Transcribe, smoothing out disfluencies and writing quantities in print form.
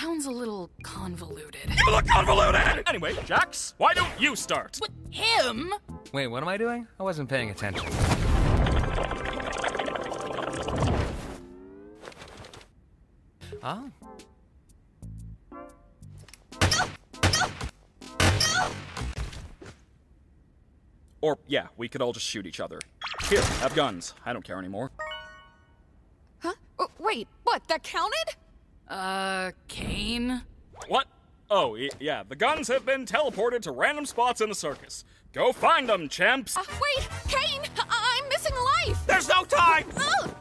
sounds a little convoluted. You look convoluted! Anyway, Jax, why don't you start? What, him? Wait, what am I doing? I wasn't paying attention. Oh. Or, yeah, we could all just shoot each other. Here, have guns. I don't care anymore. Huh? Wait, what? That counted? Kane? What? Oh, yeah, the guns have been teleported to random spots in the circus. Go find them, champs! Wait, Kane! I'm missing life! There's no time! Ugh.